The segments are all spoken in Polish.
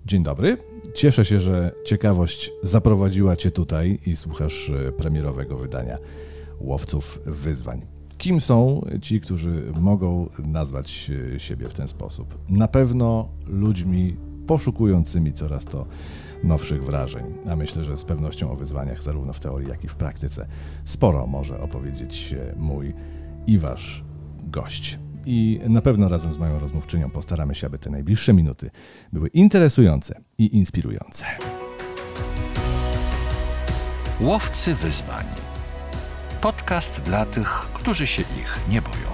Dzień dobry. Cieszę się, że ciekawość zaprowadziła Cię tutaj i słuchasz premierowego wydania Łowców Wyzwań. Kim są ci, którzy mogą nazwać siebie w ten sposób? Na pewno ludźmi poszukującymi coraz to nowszych wrażeń, a myślę, że z pewnością o wyzwaniach zarówno w teorii, jak i w praktyce sporo może opowiedzieć mój i wasz gość. I na pewno razem z moją rozmówczynią postaramy się, aby te najbliższe minuty były interesujące i inspirujące. Łowcy Wyzwań. Podcast dla tych, którzy się ich nie boją.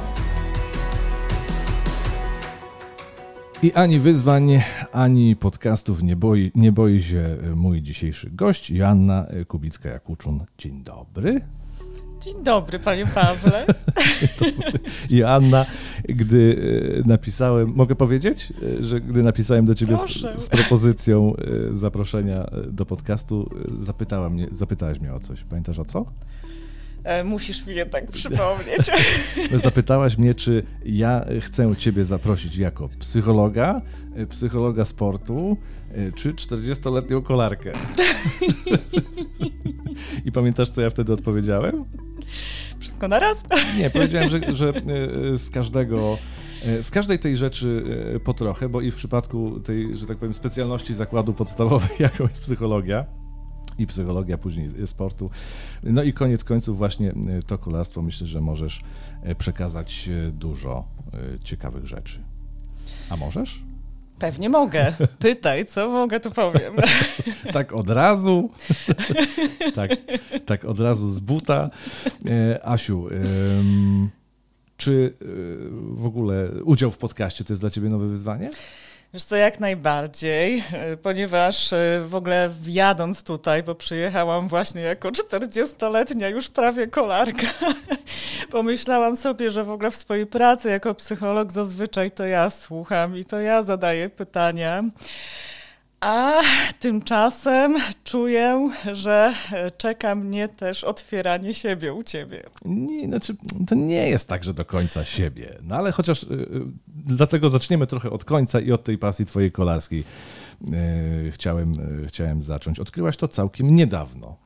I ani wyzwań, ani podcastów nie boi się mój dzisiejszy gość, Joanna Kubicka-Jakuczun. Dzień dobry. Dzień dobry, panie Pawle. Joanna, gdy napisałem, mogę powiedzieć, że gdy napisałem do ciebie z propozycją zaproszenia do podcastu, zapytałaś mnie o coś. Pamiętasz o co? Musisz mi jednak przypomnieć. Zapytałaś mnie, czy ja chcę ciebie zaprosić jako psychologa sportu, czy 40-letnią kolarkę. I pamiętasz, co ja wtedy odpowiedziałem? Wszystko naraz? Nie, powiedziałem, że z każdej tej rzeczy po trochę, bo i w przypadku tej, że tak powiem, specjalności zakładu podstawowej, jaką jest psychologia, i psychologia później sportu. No i koniec końców właśnie to kolarstwo, myślę, że możesz przekazać dużo ciekawych rzeczy. A możesz? Pewnie mogę. Pytaj, co mogę, to powiem. Tak od razu. tak od razu z buta. Asiu, czy w ogóle udział w podcaście to jest dla ciebie nowe wyzwanie? Wiesz co, jak najbardziej, ponieważ w ogóle jadąc tutaj, bo przyjechałam właśnie jako 40-letnia już prawie kolarka, pomyślałam sobie, że w ogóle w swojej pracy jako psycholog zazwyczaj to ja słucham i to ja zadaję pytania. A tymczasem czuję, że czeka mnie też otwieranie siebie u ciebie. Nie, znaczy, to nie jest tak, że do końca siebie. No ale chociaż dlatego zaczniemy trochę od końca i od tej pasji twojej kolarskiej. Chciałem zacząć. Odkryłaś to całkiem niedawno.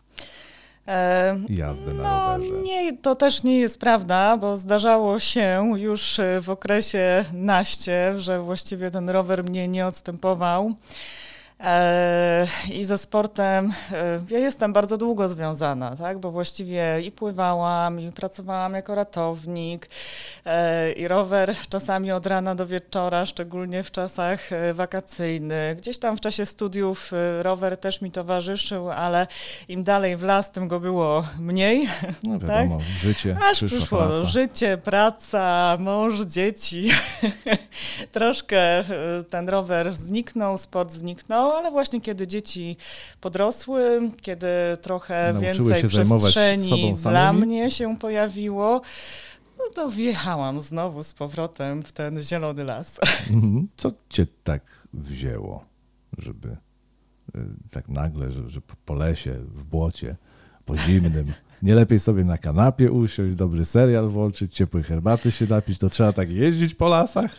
Jazdę na rowerze. Nie, to też nie jest prawda, bo zdarzało się już w okresie naście, że właściwie ten rower mnie nie odstępował. I ze sportem ja jestem bardzo długo związana, tak? Bo właściwie i pływałam, i pracowałam jako ratownik, i rower czasami od rana do wieczora, szczególnie w czasach wakacyjnych. Gdzieś tam w czasie studiów rower też mi towarzyszył, ale im dalej w las, tym go było mniej. No wiadomo, tak? Życie, aż przyszło praca. Życie, praca, mąż, dzieci. Troszkę ten rower zniknął, sport zniknął, ale właśnie kiedy dzieci podrosły, kiedy trochę więcej przestrzeni dla mnie się pojawiło, no to wjechałam znowu z powrotem w ten zielony las. Co cię tak wzięło, żeby tak nagle, że po lesie, w błocie, po zimnym, nie lepiej sobie na kanapie usiąść, dobry serial włączyć, ciepłej herbaty się napić, to trzeba tak jeździć po lasach?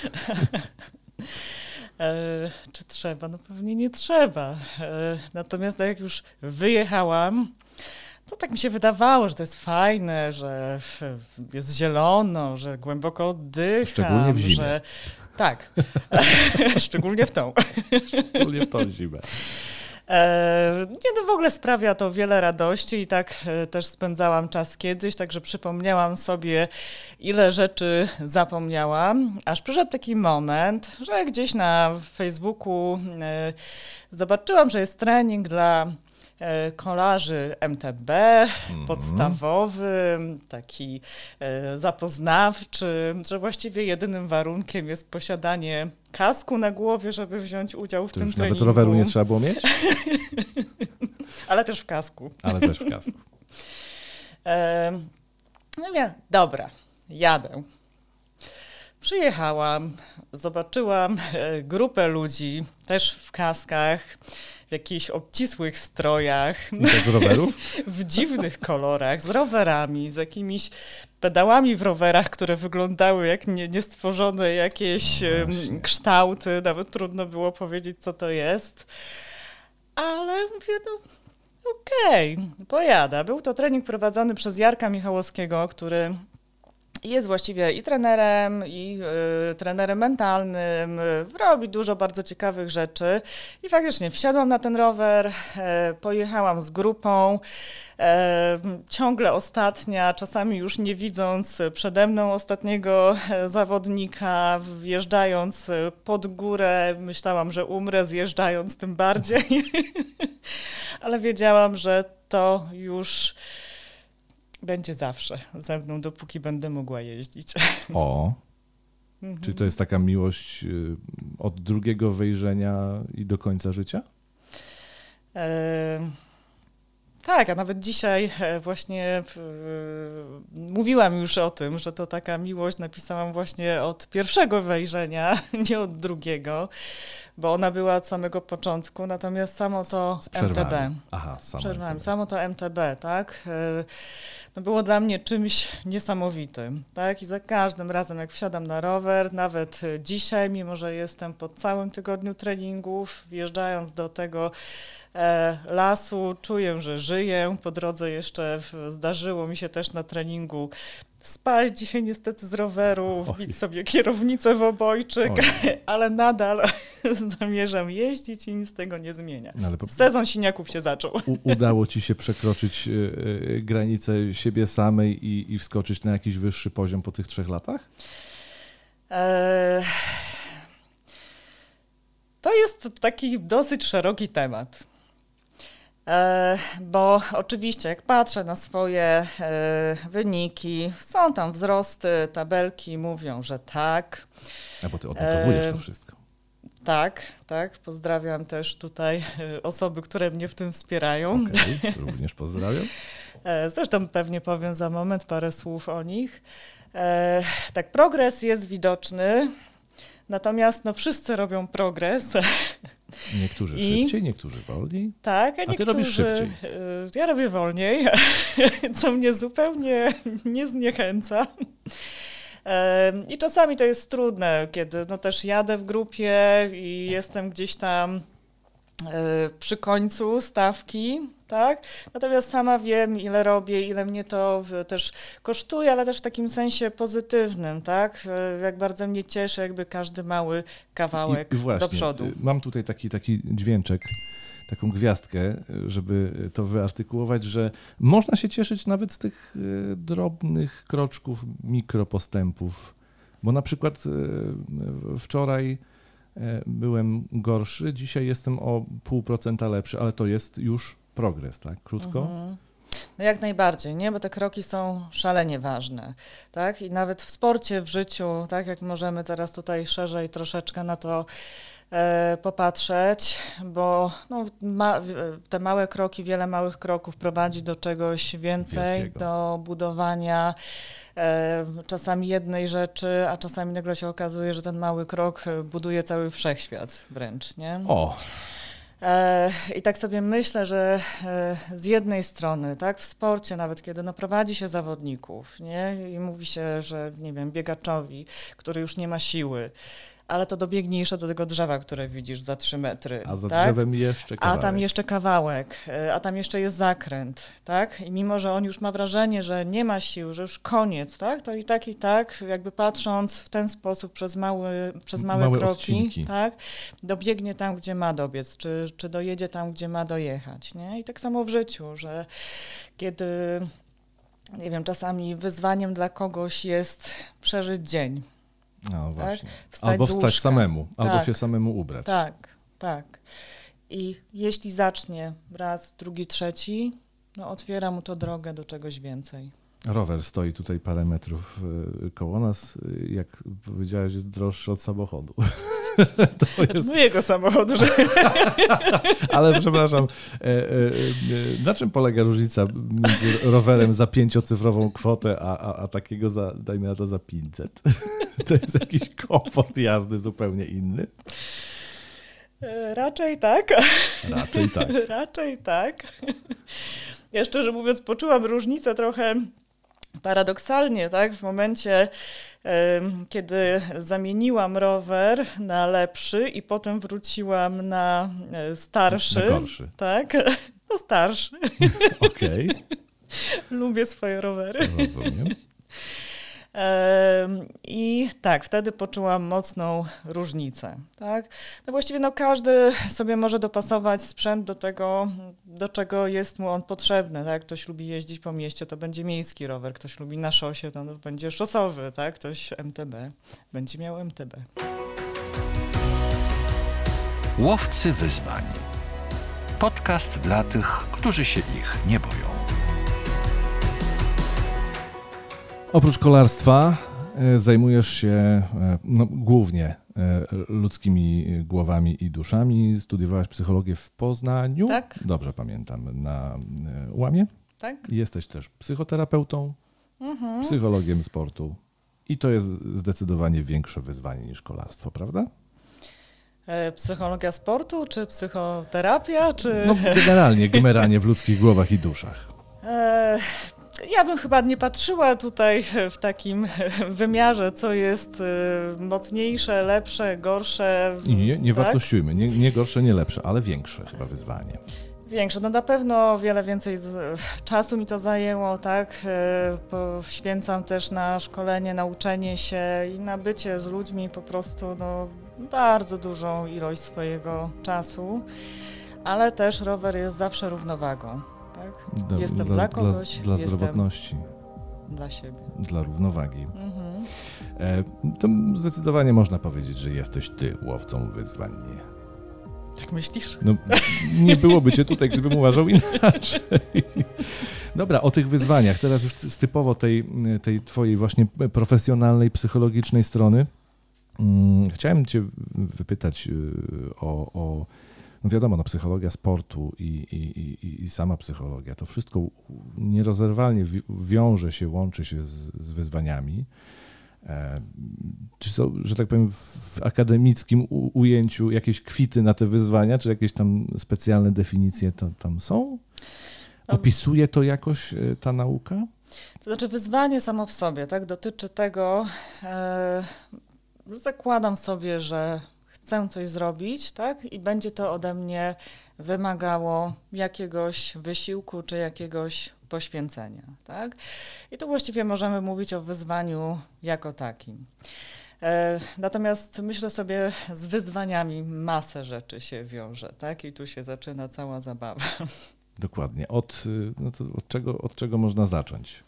Czy trzeba? No pewnie nie trzeba. Natomiast jak już wyjechałam, to tak mi się wydawało, że to jest fajne, że jest zielono, że głęboko oddycham. Szczególnie w zimę. Tak, szczególnie w tą. Szczególnie w tą zimę. No w ogóle sprawia to wiele radości i tak też spędzałam czas kiedyś, także przypomniałam sobie, ile rzeczy zapomniałam, aż przyszedł taki moment, że gdzieś na Facebooku zobaczyłam, że jest trening dla kolarzy MTB, podstawowy, taki zapoznawczy, że właściwie jedynym warunkiem jest posiadanie kasku na głowie, żeby wziąć udział w tym treningu. Nawet roweru nie trzeba było mieć? Ale też w kasku. No dobra, jadę. Przyjechałam, zobaczyłam grupę ludzi, też w kaskach, w jakichś obcisłych strojach. I to z rowerów? W dziwnych kolorach, z rowerami, z jakimiś pedałami w rowerach, które wyglądały jak niestworzone jakieś kształty. Nawet trudno było powiedzieć, co to jest. Ale mówię, no okej, pojadę. Był to trening prowadzony przez Jarka Michałowskiego, który jest właściwie i trenerem mentalnym, robi dużo bardzo ciekawych rzeczy i faktycznie wsiadłam na ten rower, pojechałam z grupą, ciągle ostatnia, czasami już nie widząc przede mną ostatniego zawodnika, wjeżdżając pod górę, myślałam, że umrę, zjeżdżając tym bardziej, ale wiedziałam, że to już będzie zawsze ze mną, dopóki będę mogła jeździć. O, czy to jest taka miłość od drugiego wejrzenia i do końca życia? Tak, a nawet dzisiaj właśnie mówiłam już o tym, że to taka miłość napisałam właśnie od pierwszego wejrzenia, nie od drugiego, bo ona była od samego początku, natomiast samo to MTB. Aha, samo to MTB, tak? No było dla mnie czymś niesamowitym, tak? I za każdym razem, jak wsiadam na rower, nawet dzisiaj, mimo że jestem po całym tygodniu treningów, wjeżdżając do tego lasu, czuję, że żyję. Po drodze jeszcze zdarzyło mi się też na treningu spać dzisiaj niestety z roweru, wbić sobie kierownicę w obojczyk, ale nadal zamierzam jeździć i nic z tego nie zmienia. Sezon siniaków się zaczął. Udało ci się przekroczyć granicę siebie samej i wskoczyć na jakiś wyższy poziom po tych 3 latach? To jest taki dosyć szeroki temat. Bo oczywiście jak patrzę na swoje wyniki, są tam wzrosty, tabelki mówią, że tak. A bo ty odnotowujesz to wszystko. Tak. Pozdrawiam też tutaj osoby, które mnie w tym wspierają. Okay, również pozdrawiam. Zresztą pewnie powiem za moment parę słów o nich. Tak, progres jest widoczny. Natomiast wszyscy robią progres. Niektórzy szybciej, niektórzy wolniej. Tak, a ty robisz szybciej. Ja robię wolniej, co mnie zupełnie nie zniechęca. I czasami to jest trudne, kiedy też jadę w grupie i jestem gdzieś tam przy końcu stawki, tak? Natomiast sama wiem, ile robię, ile mnie to też kosztuje, ale też w takim sensie pozytywnym, tak? Jak bardzo mnie cieszy jakby każdy mały kawałek do przodu. Mam tutaj taki dźwięczek, taką gwiazdkę, żeby to wyartykułować, że można się cieszyć nawet z tych drobnych kroczków, mikropostępów, bo na przykład wczoraj byłem gorszy, dzisiaj jestem o 0,5% lepszy, ale to jest już progres, tak? Krótko? No jak najbardziej, nie? Bo te kroki są szalenie ważne, tak? I nawet w sporcie, w życiu, tak? Jak możemy teraz tutaj szerzej troszeczkę na to popatrzeć, bo te małe kroki, wiele małych kroków prowadzi do czegoś więcej, wielkiego, do budowania czasami jednej rzeczy, a czasami nagle się okazuje, że ten mały krok buduje cały wszechświat wręcz, nie? I tak sobie myślę, że z jednej strony, tak, w sporcie nawet, kiedy prowadzi się zawodników, nie, i mówi się, że nie wiem, biegaczowi, który już nie ma siły, ale to dobiegnie jeszcze do tego drzewa, które widzisz za 3 metry. A za drzewem jeszcze kawałek. A tam jeszcze kawałek, a tam jeszcze jest zakręt, tak? I mimo, że on już ma wrażenie, że nie ma sił, że już koniec, tak? To i tak, jakby patrząc w ten sposób przez małe kroki, odcinki, tak? Dobiegnie tam, gdzie ma dobiec, czy dojedzie tam, gdzie ma dojechać, nie? I tak samo w życiu, że kiedy, nie wiem, czasami wyzwaniem dla kogoś jest przeżyć dzień. No właśnie. Tak? Albo wstać samemu, albo się samemu ubrać. Tak. I jeśli zacznie raz, drugi, trzeci, otwiera mu to drogę do czegoś więcej. Rower stoi tutaj parę metrów koło nas, jak powiedziałeś, jest droższy od samochodu. To jest... Mojego samochodu. Ale przepraszam, na czym polega różnica między rowerem za 5-cyfrową kwotę, a takiego dajmy na to za 500? To jest jakiś komfort jazdy zupełnie inny? Raczej tak. Raczej tak. Raczej tak. Ja szczerze mówiąc poczułam różnicę trochę paradoksalnie, tak? W momencie, kiedy zamieniłam rower na lepszy i potem wróciłam na starszy. Na gorszy. Tak, no starszy. Okej. Lubię swoje rowery. Rozumiem. I tak, wtedy poczułam mocną różnicę. Tak? No właściwie każdy sobie może dopasować sprzęt do tego, do czego jest mu on potrzebny. Tak? Ktoś lubi jeździć po mieście, to będzie miejski rower. Ktoś lubi na szosie, to będzie szosowy. Tak? Ktoś MTB, będzie miał MTB. Łowcy wyzwań. Podcast dla tych, którzy się ich nie boją. Oprócz kolarstwa zajmujesz się głównie ludzkimi głowami i duszami. Studiowałaś psychologię w Poznaniu. Tak. Dobrze pamiętam, na UAM-ie. Tak. Jesteś też psychoterapeutą, psychologiem sportu. I to jest zdecydowanie większe wyzwanie niż kolarstwo, prawda? Psychologia sportu, czy psychoterapia, czy... No generalnie, gmeranie w ludzkich głowach i duszach. Ja bym chyba nie patrzyła tutaj w takim wymiarze, co jest mocniejsze, lepsze, gorsze. Nie tak? wartościujmy, nie gorsze, nie lepsze, ale większe chyba wyzwanie. Większe. No na pewno wiele więcej czasu mi to zajęło, tak? Poświęcam też na szkolenie, na uczenie się i na bycie z ludźmi po prostu bardzo dużą ilość swojego czasu, ale też rower jest zawsze równowagą. Tak? Jestem dla kogoś, dla zdrowotności. Dla siebie. Dla równowagi. To zdecydowanie można powiedzieć, że jesteś ty łowcą wyzwań. Tak myślisz? No, nie byłoby cię tutaj, gdybym uważał inaczej. Dobra, o tych wyzwaniach. Teraz już z typowo tej twojej właśnie profesjonalnej, psychologicznej strony. Chciałem cię wypytać o no wiadomo, psychologia sportu i sama psychologia, to wszystko nierozerwalnie wiąże się, łączy się z wyzwaniami. Czy są, że tak powiem, w akademickim ujęciu jakieś kwity na te wyzwania, czy jakieś tam specjalne definicje tam są? Opisuje to jakoś ta nauka? To znaczy wyzwanie samo w sobie, tak, dotyczy tego, zakładam sobie, że chcę coś zrobić, tak, i będzie to ode mnie wymagało jakiegoś wysiłku czy jakiegoś poświęcenia, tak? I tu właściwie możemy mówić o wyzwaniu jako takim. Natomiast myślę sobie, z wyzwaniami masę rzeczy się wiąże, tak? I tu się zaczyna cała zabawa. Dokładnie. Od czego można zacząć?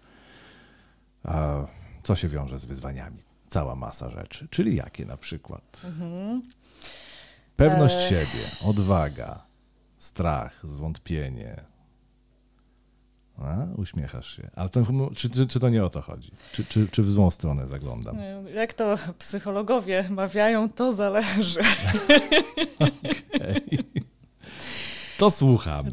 Co się wiąże z wyzwaniami? Cała masa rzeczy. Czyli jakie na przykład? Pewność siebie, odwaga, strach, zwątpienie. Uśmiechasz się. Ale to, czy to nie o to chodzi? Czy w złą stronę zaglądam? Jak to psychologowie mawiają, to zależy. Okay. To słuchamy.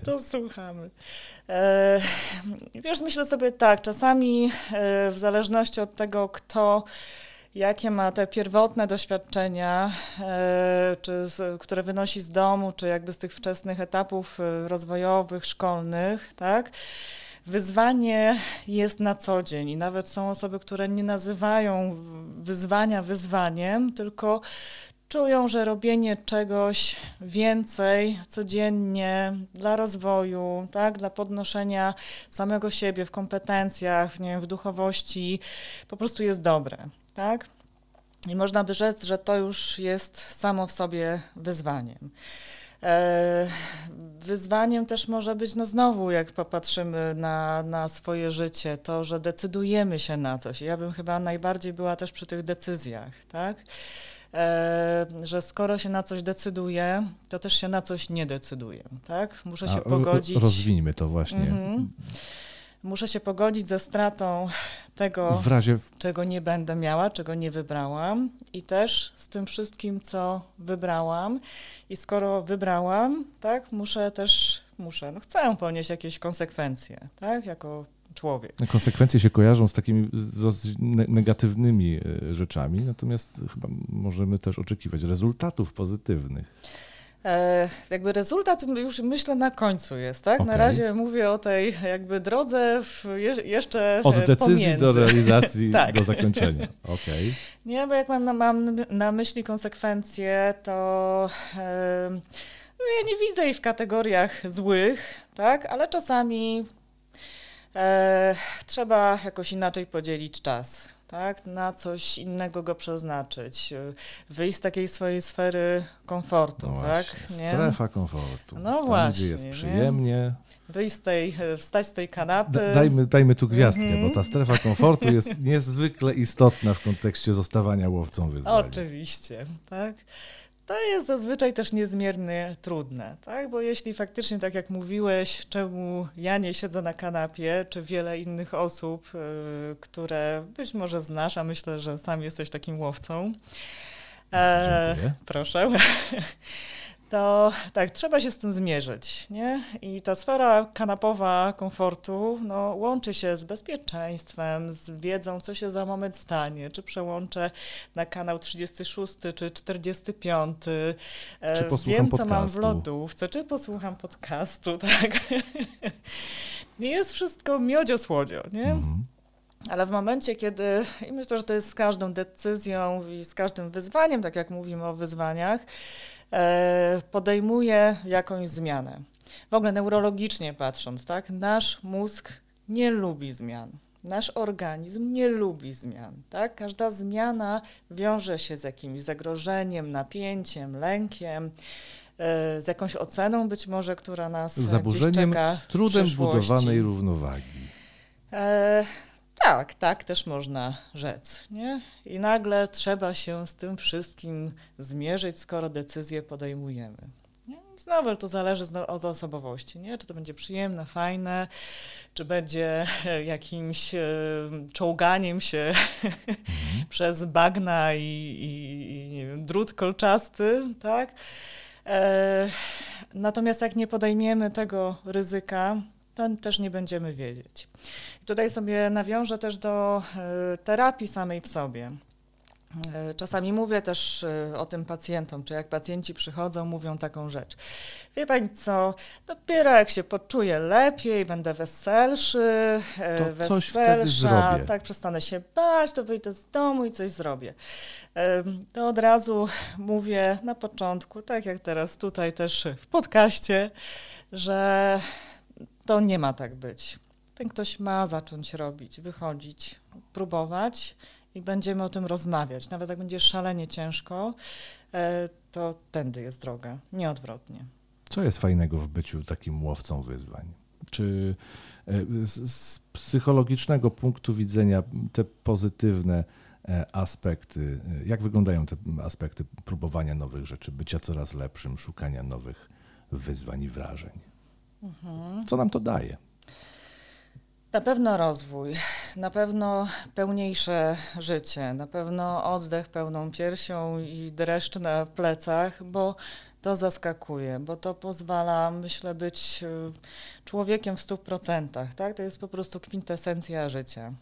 Wiesz, myślę sobie tak, czasami w zależności od tego, kto jakie ma te pierwotne doświadczenia, które wynosi z domu, czy jakby z tych wczesnych etapów rozwojowych, szkolnych, tak? Wyzwanie jest na co dzień i nawet są osoby, które nie nazywają wyzwania wyzwaniem, tylko czują, że robienie czegoś więcej codziennie dla rozwoju, tak, dla podnoszenia samego siebie w kompetencjach, nie wiem, w duchowości po prostu jest dobre. Tak? I można by rzec, że to już jest samo w sobie wyzwaniem. Wyzwaniem też może być, znowu jak popatrzymy na swoje życie, to, że decydujemy się na coś. Ja bym chyba najbardziej była też przy tych decyzjach, tak? Że skoro się na coś decyduje, to też się na coś nie decyduje, tak? Muszę się pogodzić. Rozwijmy to właśnie. muszę się pogodzić ze stratą tego, W razie czego nie będę miała, czego nie wybrałam i też z tym wszystkim, co wybrałam. I skoro wybrałam, tak, chcę ponieść jakieś konsekwencje, tak, jako człowiek. konsekwencje się kojarzą z takimi negatywnymi rzeczami, natomiast chyba możemy też oczekiwać rezultatów pozytywnych. Jakby rezultat już myślę na końcu jest, tak? Okay. Na razie mówię o tej jakby drodze jeszcze od decyzji pomiędzy. do realizacji, tak. do zakończenia. Okay. Nie, bo jak mam na myśli konsekwencje, to ja nie widzę jej w kategoriach złych, tak? Ale czasami trzeba jakoś inaczej podzielić czas. Tak, na coś innego go przeznaczyć, wyjść z takiej swojej sfery komfortu, No tak? właśnie, Nie? strefa komfortu. No tam, właśnie, gdzie jest nie? przyjemnie. Wyjść wstać z tej kanapy. Dajmy tu gwiazdkę, bo ta strefa komfortu jest niezwykle istotna w kontekście zostawania łowcą wyzwań. Oczywiście, tak. To jest zazwyczaj też niezmiernie trudne, tak? Bo jeśli faktycznie, tak jak mówiłeś, czemu ja nie siedzę na kanapie, czy wiele innych osób, które być może znasz, a myślę, że sam jesteś takim łowcą. Dziękuję. Proszę. To tak, trzeba się z tym zmierzyć, nie? I ta sfera kanapowa komfortu łączy się z bezpieczeństwem, z wiedzą, co się za moment stanie, czy przełączę na kanał 36 czy 45, czy posłucham wiem, co mam w podcastu. lodówce, czy posłucham podcastu, tak? Nie jest wszystko miodzio-słodzio, nie? Mhm. Ale w momencie, kiedy, i myślę, że to jest z każdą decyzją i z każdym wyzwaniem, tak jak mówimy o wyzwaniach, podejmuje jakąś zmianę. W ogóle neurologicznie patrząc, tak, nasz mózg nie lubi zmian. Nasz organizm nie lubi zmian. Tak? Każda zmiana wiąże się z jakimś zagrożeniem, napięciem, lękiem, z jakąś oceną być może, która nas zaburzeniem gdzieś czeka z trudem w przyszłości. budowanej równowagi. Tak też można rzec, nie? I nagle trzeba się z tym wszystkim zmierzyć, skoro decyzję podejmujemy. Nie? Znowu to zależy od osobowości, nie? Czy to będzie przyjemne, fajne, czy będzie jakimś czołganiem się przez bagna i nie wiem, drut kolczasty, tak? Natomiast jak nie podejmiemy tego ryzyka, to też nie będziemy wiedzieć. I tutaj sobie nawiążę też do terapii samej w sobie. Czasami mówię też o tym pacjentom, czy jak pacjenci przychodzą, mówią taką rzecz. Wie pani co, dopiero jak się poczuję lepiej, będę weselszy, to coś wtedy zrobię. Tak, przestanę się bać, to wyjdę z domu i coś zrobię. To od razu mówię na początku, tak jak teraz tutaj też w podcaście, że to nie ma tak być. Ten ktoś ma zacząć robić, wychodzić, próbować i będziemy o tym rozmawiać. Nawet jak będzie szalenie ciężko, to tędy jest droga, nie odwrotnie. Co jest fajnego w byciu takim łowcą wyzwań? Czy z psychologicznego punktu widzenia te pozytywne aspekty, jak wyglądają te aspekty próbowania nowych rzeczy, bycia coraz lepszym, szukania nowych wyzwań i wrażeń? Co nam to daje? Na pewno rozwój, na pewno pełniejsze życie, na pewno oddech pełną piersią i dreszcz na plecach, bo to zaskakuje, bo to pozwala, myślę, być człowiekiem w 100%. Tak? To jest po prostu kwintesencja życia.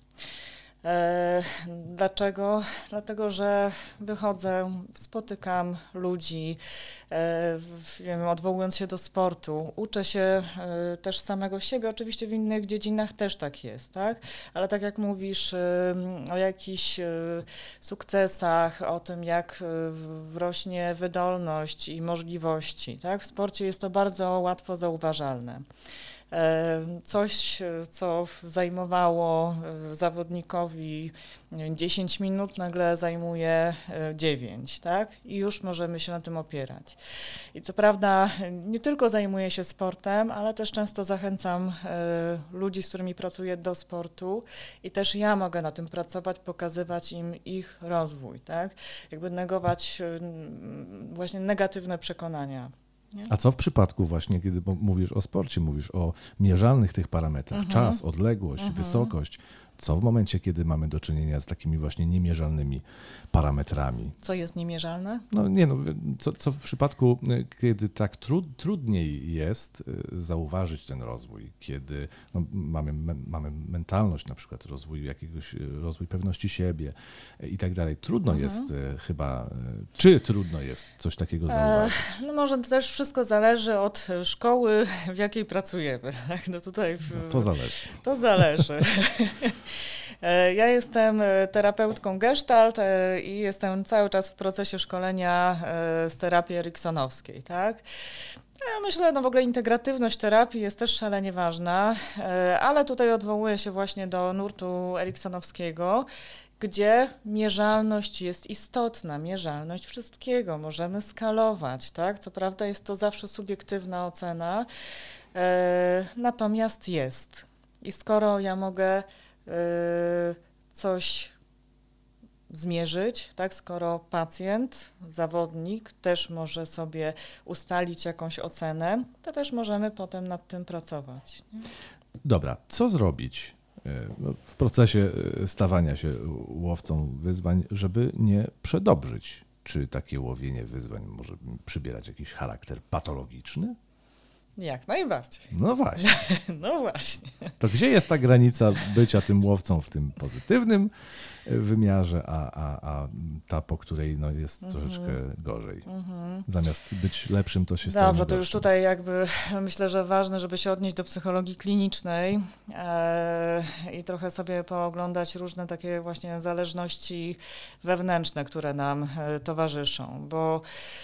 Dlaczego? Dlatego, że wychodzę, spotykam ludzi, odwołując się do sportu, uczę się też samego siebie, oczywiście w innych dziedzinach też tak jest, tak? Ale tak jak mówisz o jakichś sukcesach, o tym jak rośnie wydolność i możliwości, tak? W sporcie jest to bardzo łatwo zauważalne. Coś, co zajmowało zawodnikowi 10 minut, nagle zajmuje 9, tak? I już możemy się na tym opierać. I co prawda nie tylko zajmuję się sportem, ale też często zachęcam ludzi, z którymi pracuję, do sportu i też ja mogę na tym pracować, pokazywać im ich rozwój, tak? Jakby negować właśnie negatywne przekonania. Nie? A co w przypadku właśnie, kiedy mówisz o sporcie, mówisz o mierzalnych tych parametrach, czas, odległość, wysokość, co w momencie, kiedy mamy do czynienia z takimi właśnie niemierzalnymi parametrami? Co jest niemierzalne? Co w przypadku, kiedy tak trudniej jest zauważyć ten rozwój, kiedy mamy mentalność, na przykład rozwój pewności siebie i tak dalej. Trudno jest chyba, czy trudno jest coś takiego zauważyć? No może to też wszystko zależy od szkoły, w jakiej pracujemy. Tak? To zależy. To zależy. Ja jestem terapeutką Gestalt i jestem cały czas w procesie szkolenia z terapii eriksonowskiej, tak? Ja myślę, w ogóle integratywność terapii jest też szalenie ważna, ale tutaj odwołuję się właśnie do nurtu eriksonowskiego, gdzie mierzalność jest istotna, mierzalność wszystkiego, możemy skalować, tak? Co prawda jest to zawsze subiektywna ocena, natomiast jest. I skoro ja mogę coś zmierzyć, tak? Skoro pacjent, zawodnik też może sobie ustalić jakąś ocenę, to też możemy potem nad tym pracować. Nie? Dobra, co zrobić w procesie stawania się łowcą wyzwań, żeby nie przedobrzyć? Czy takie łowienie wyzwań może przybierać jakiś charakter patologiczny? Jak najbardziej. No właśnie. No właśnie. To gdzie jest ta granica bycia tym łowcą w tym pozytywnym wymiarze, a ta, po której jest troszeczkę gorzej? Zamiast być lepszym, to się staje Dobrze, to już gorszym. tutaj myślę, że ważne, żeby się odnieść do psychologii klinicznej i trochę sobie pooglądać różne takie właśnie zależności wewnętrzne, które nam towarzyszą, bo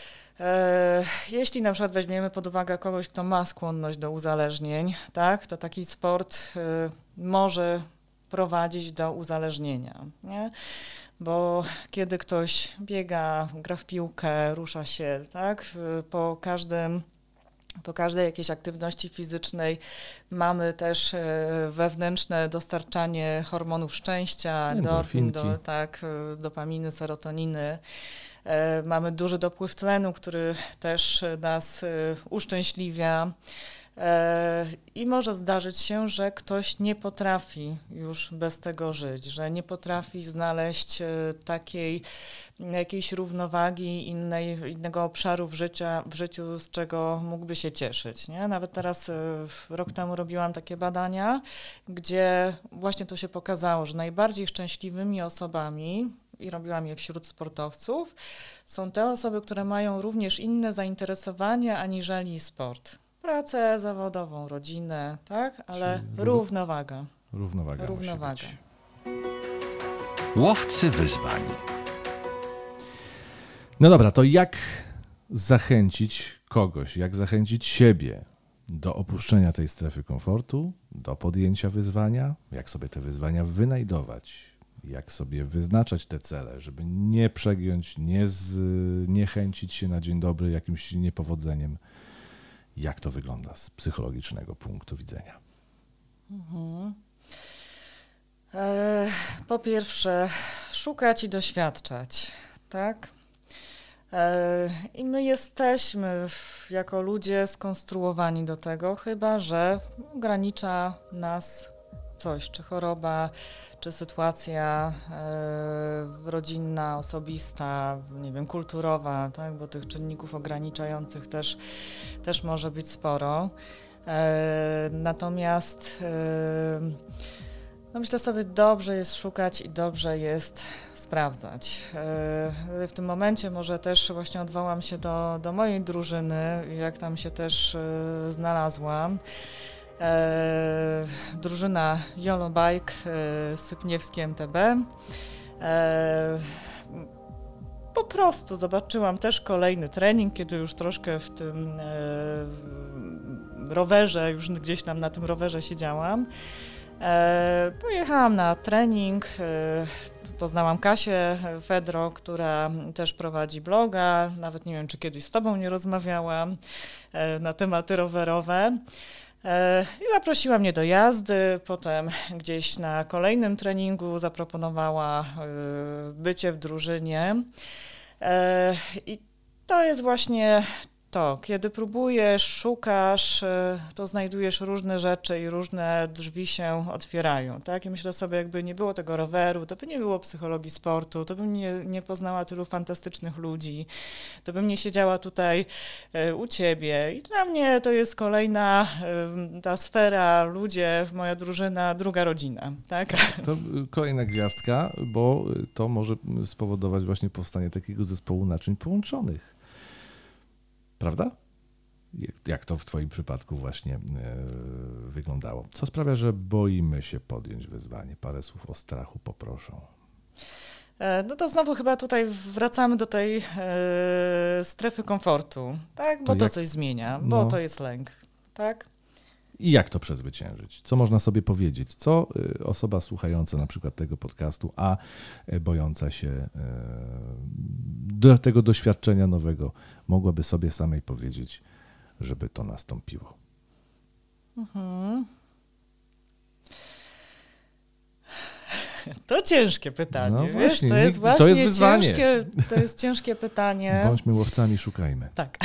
jeśli na przykład weźmiemy pod uwagę kogoś, kto ma skłonność do uzależnień, tak, to taki sport może prowadzić do uzależnienia, nie? Bo kiedy ktoś biega, gra w piłkę, rusza się, tak, po każdej jakiejś aktywności fizycznej mamy też wewnętrzne dostarczanie hormonów szczęścia, endorfin, dopaminy, serotoniny. Mamy duży dopływ tlenu, który też nas uszczęśliwia i może zdarzyć się, że ktoś nie potrafi już bez tego żyć, że nie potrafi znaleźć takiej jakiejś równowagi, innego obszaru w życiu, z czego mógłby się cieszyć. Nie? Nawet teraz rok temu robiłam takie badania, gdzie właśnie to się pokazało, że najbardziej szczęśliwymi osobami, i robiłam je wśród sportowców, są te osoby, które mają również inne zainteresowania aniżeli sport. Pracę zawodową, rodzinę, tak? Ale równowaga. Równowaga. Musi być. Łowcy wyzwań. No dobra, to jak zachęcić kogoś, jak zachęcić siebie do opuszczenia tej strefy komfortu, do podjęcia wyzwania, jak sobie te wyzwania wynajdować, jak sobie wyznaczać te cele, żeby nie przegiąć, nie zniechęcić się na dzień dobry jakimś niepowodzeniem. Jak to wygląda z psychologicznego punktu widzenia? Po pierwsze, szukać i doświadczać, tak? I my jesteśmy jako ludzie skonstruowani do tego, chyba że ogranicza nas coś, czy choroba, czy sytuacja rodzinna, osobista, nie wiem, kulturowa, tak? Bo tych czynników ograniczających też może być sporo. Natomiast myślę sobie, dobrze jest szukać i dobrze jest sprawdzać. W tym momencie może też właśnie odwołam się do mojej drużyny, jak tam się też znalazłam. Drużyna YOLO Bike Sypniewski MTB. Po prostu zobaczyłam też kolejny trening, kiedy już troszkę w tym rowerze, już gdzieś tam na tym rowerze siedziałam. Pojechałam na trening, poznałam Kasię Fedro, która też prowadzi bloga, nawet nie wiem, czy kiedyś z tobą nie rozmawiałam na tematy rowerowe. I zaprosiła mnie do jazdy, potem gdzieś na kolejnym treningu zaproponowała bycie w drużynie. I to jest właśnie to. Kiedy próbujesz, szukasz, to znajdujesz różne rzeczy i różne drzwi się otwierają. Tak? I myślę sobie, jakby nie było tego roweru, to by nie było psychologii sportu, to bym nie poznała tylu fantastycznych ludzi, to bym nie siedziała tutaj u ciebie. I dla mnie to jest kolejna ta sfera, ludzie, moja drużyna, druga rodzina. Tak? To kolejna gwiazdka, bo to może spowodować właśnie powstanie takiego zespołu naczyń połączonych. Prawda? Jak to w twoim przypadku właśnie wyglądało? Co sprawia, że boimy się podjąć wyzwanie? Parę słów o strachu poproszę. No to znowu chyba tutaj wracamy do tej strefy komfortu, tak? Bo to coś zmienia, bo to jest lęk, tak? I jak to przezwyciężyć? Co można sobie powiedzieć? Co osoba słuchająca na przykład tego podcastu, a bojąca się do tego doświadczenia nowego, mogłaby sobie samej powiedzieć, żeby to nastąpiło? To ciężkie pytanie, no wiesz? Właśnie, to jest właśnie to jest wyzwanie. To jest ciężkie pytanie. Bądźmy łowcami, szukajmy. Tak.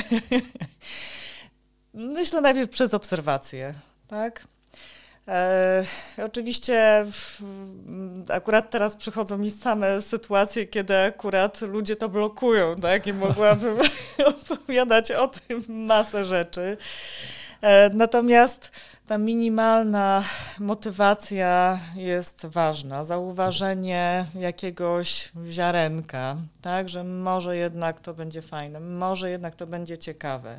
Myślę najpierw przez obserwację, tak? Oczywiście akurat teraz przychodzą mi same sytuacje, kiedy akurat ludzie to blokują, tak? I mogłabym opowiadać o tym masę rzeczy. Natomiast ta minimalna motywacja jest ważna. Zauważenie jakiegoś ziarenka, tak? Że może jednak to będzie fajne, może jednak to będzie ciekawe.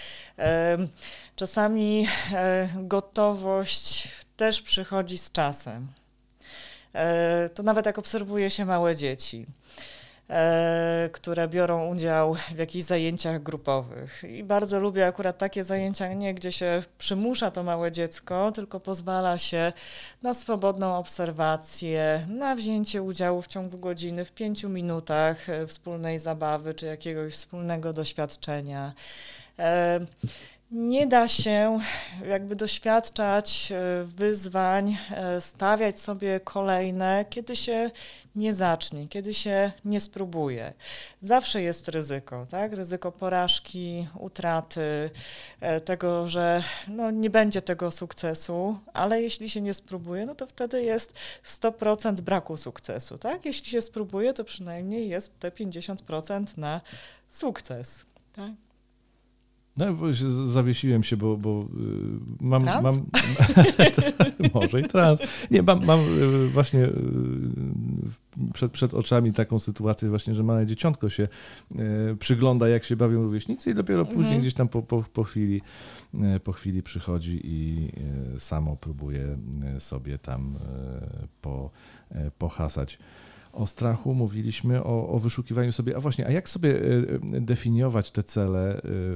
Czasami gotowość też przychodzi z czasem. To nawet jak obserwuje się małe dzieci, które biorą udział w jakichś zajęciach grupowych. I bardzo lubię akurat takie zajęcia, nie gdzie się przymusza to małe dziecko, tylko pozwala się na swobodną obserwację, na wzięcie udziału w ciągu godziny, w 5 minutach wspólnej zabawy czy jakiegoś wspólnego doświadczenia. Nie da się jakby doświadczać wyzwań, stawiać sobie kolejne, kiedy się nie zacznie, kiedy się nie spróbuje. Zawsze jest ryzyko, tak? Ryzyko porażki, utraty, tego, że nie będzie tego sukcesu, ale jeśli się nie spróbuje, no to wtedy jest 100% braku sukcesu, tak? Jeśli się spróbuje, to przynajmniej jest te 50% na sukces, tak? No, zawiesiłem się, bo mam może i trans. Nie, mam właśnie przed oczami taką sytuację właśnie, że małe dzieciątko się przygląda, jak się bawią rówieśnicy i dopiero później gdzieś tam po chwili przychodzi i samo próbuje sobie tam pohasać. O strachu mówiliśmy, o wyszukiwaniu sobie. A właśnie, a jak sobie definiować te cele,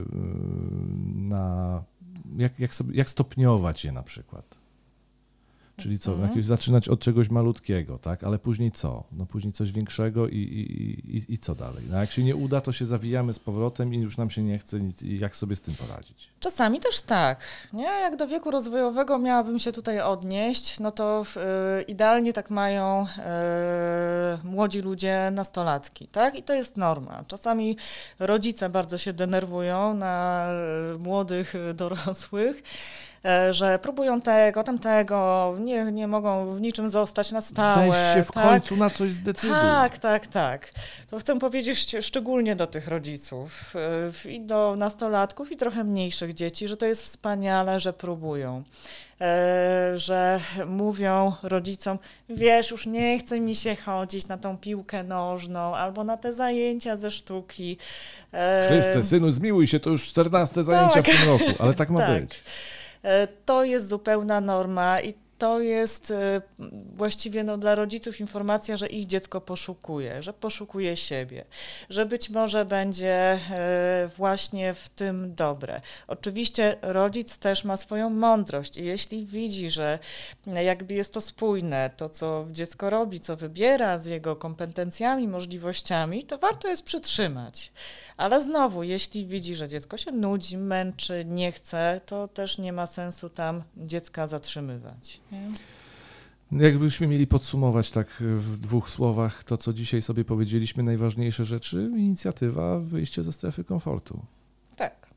jak stopniować je na przykład? Czyli co, zaczynać od czegoś malutkiego, tak? Ale później co? No później coś większego i co dalej? No jak się nie uda, to się zawijamy z powrotem i już nam się nie chce nic. I jak sobie z tym poradzić? Czasami też tak. Nie? Jak do wieku rozwojowego miałabym się tutaj odnieść, no to idealnie tak mają młodzi ludzie nastolatki, tak? I to jest norma. Czasami rodzice bardzo się denerwują na młodych dorosłych, że próbują tego, tamtego, nie mogą w niczym zostać na stałe. Weź się w końcu na coś zdecyduj. Tak. To chcę powiedzieć szczególnie do tych rodziców i do nastolatków i trochę mniejszych dzieci, że to jest wspaniale, że próbują. Że mówią rodzicom, wiesz, już nie chce mi się chodzić na tą piłkę nożną albo na te zajęcia ze sztuki. Chryste, synu, zmiłuj się, to już 14 zajęcia w tym roku, ale tak ma być. To jest zupełna norma i to jest właściwie dla rodziców informacja, że ich dziecko poszukuje, że poszukuje siebie, że być może będzie właśnie w tym dobre. Oczywiście rodzic też ma swoją mądrość i jeśli widzi, że jakby jest to spójne, to co dziecko robi, co wybiera z jego kompetencjami, możliwościami, to warto jest przytrzymać. Ale znowu, jeśli widzi, że dziecko się nudzi, męczy, nie chce, to też nie ma sensu tam dziecka zatrzymywać. Nie? Jakbyśmy mieli podsumować tak w 2 słowach to, co dzisiaj sobie powiedzieliśmy, najważniejsze rzeczy, inicjatywa, wyjście ze strefy komfortu. Tak.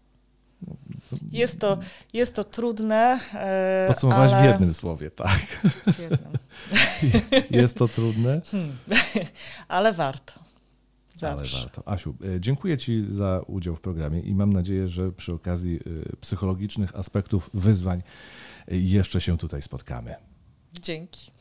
Jest to trudne. Podsumowałaś w jednym słowie, tak. W jednym. Jest to trudne. Ale warto. Zawsze. Ale warto. Asiu, dziękuję Ci za udział w programie i mam nadzieję, że przy okazji psychologicznych aspektów wyzwań jeszcze się tutaj spotkamy. Dzięki.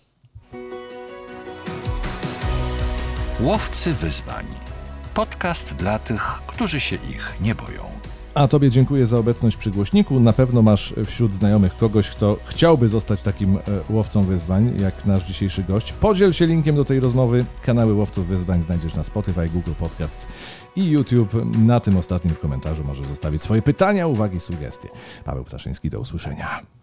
Łowcy wyzwań. Podcast dla tych, którzy się ich nie boją. A Tobie dziękuję za obecność przy głośniku. Na pewno masz wśród znajomych kogoś, kto chciałby zostać takim łowcą wyzwań, jak nasz dzisiejszy gość. Podziel się linkiem do tej rozmowy. Kanały Łowców Wyzwań znajdziesz na Spotify, Google Podcasts i YouTube. Na tym ostatnim w komentarzu możesz zostawić swoje pytania, uwagi, sugestie. Paweł Ptaszyński, do usłyszenia.